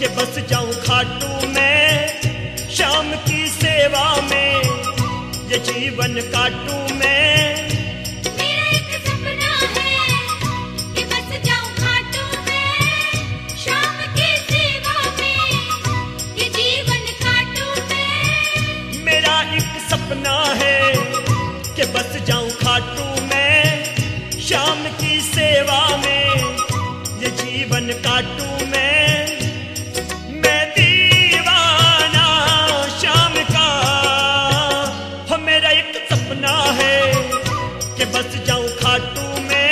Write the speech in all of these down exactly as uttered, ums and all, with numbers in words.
कि बस जाऊं खाटू में शाम की सेवा में, ये जीवन काटू मैं। मेरा एक सपना है कि बस जाऊं खाटू में शाम की सेवा में, ये जीवन काटू मैं। मेरा एक सपना है कि बस जाऊं खाटू में शाम की सेवा में, ये जीवन काटू मैं। मैं दीवाना शाम का, हो मेरा एक सपना है कि बस जाऊं खाटू में।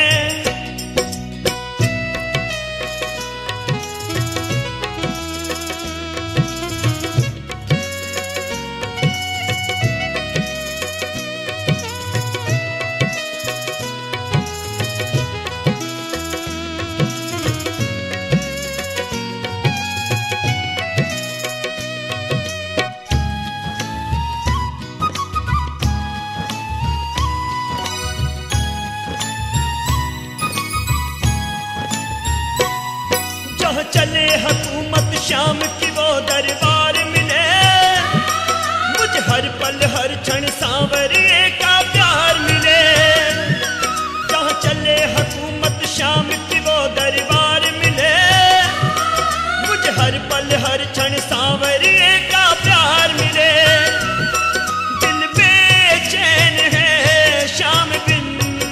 जहाँ चले हुकूमत शाम की वो दरबार मिले, मुझे हर पल हर क्षण सांवरिए का प्यार मिले। जहाँ चले हुकूमत शाम की वो दरबार मिले, मुझे हर पल हर क्षण सांवरिए का प्यार मिले। दिल बेचैन है शाम बिन,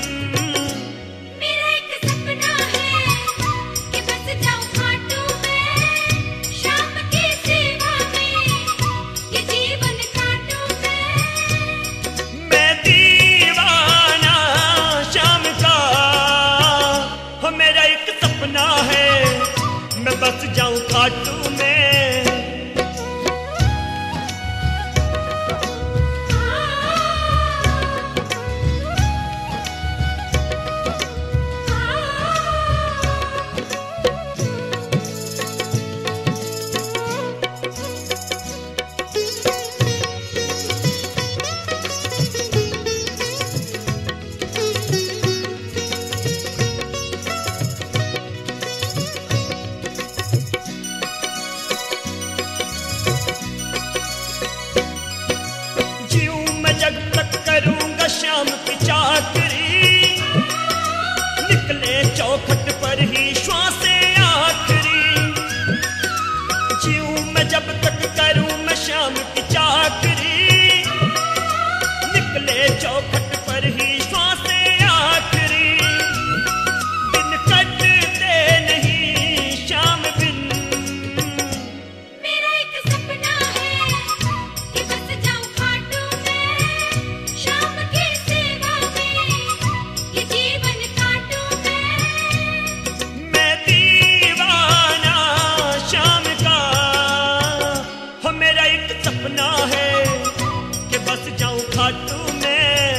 मेरा एक सपना है कि बस जाऊं खाटू में शाम की सेवा में, ये जीवन काटू मैं। मैं दीवाना शाम का, हो मेरा एक सपना है मैं बस जाऊं खाटू में। जग तक करूंगा शाम की चाकरी, निकले चौखट पर ही श्वासे आखिरी। जीऊं मैं जब तक करूं मैं शाम की चाकरी, निकले चौखट पर ही श्वासे आखिरी। दिन कटते नहीं शाम बिन, मेरा एक सपना है कि बस जाऊं खाटू में शाम की सेवा में, ये जीवन काटू मैं। मैं दीवाना शाम का, हो मेरा एक सपना है कि बस जाऊं खाटू में।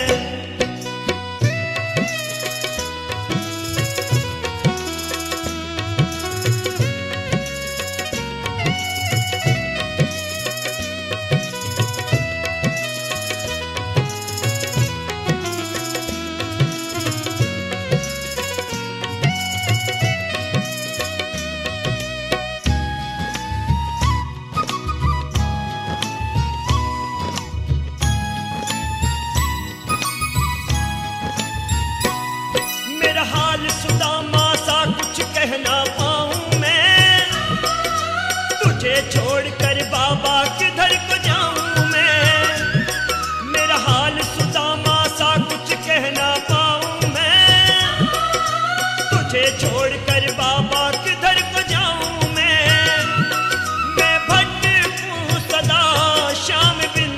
मेरा हाल सुदामा सा कुछ कह ना पाऊं मैं, तुझे छोड़कर बाबा किधर को जाऊं मैं। मेरा हाल सुदामा सा कुछ कह ना पाऊं मैं, तुझे छोड़कर बाबा किधर को जाऊं मैं। मैं भटकूं सदा शाम बिन,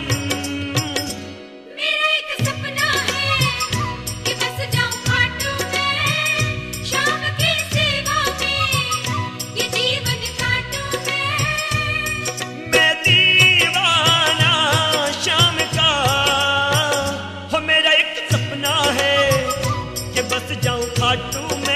मेरा एक सपना है कि बस जाऊं खाटू में शाम की सेवा में, ये जीवन काटू मैं। मैं दीवाना शाम का, हो मेरा एक सपना है कि बस जाऊं खाटू में।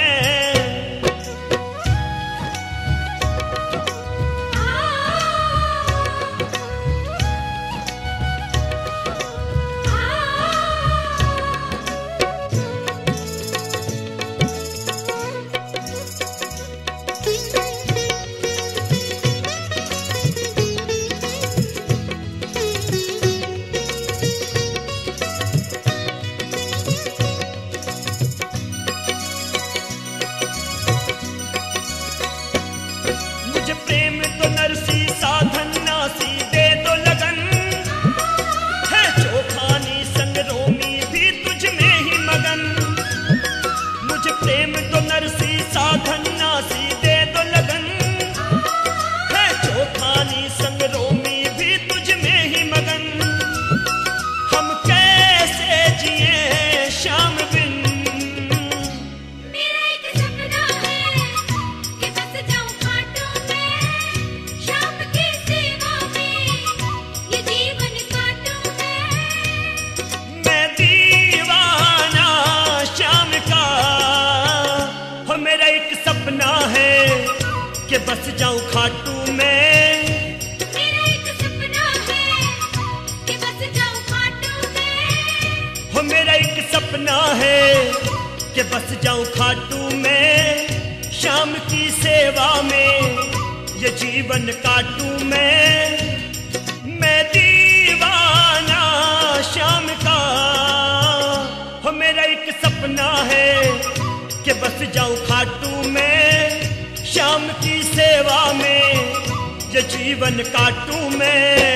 कि बस जाऊं खाटू में। मेरा एक सपना है कि बस जाऊं खाटू में। हो मेरा एक सपना है कि बस जाऊं खाटू में, शाम की सेवा में ये जीवन काटूं मैं। मैं दीवाना शाम का, हो मेरा एक सपना है कि बस जाऊं खाटू में, शाम की सेवा में ये जीवन काटूं मैं।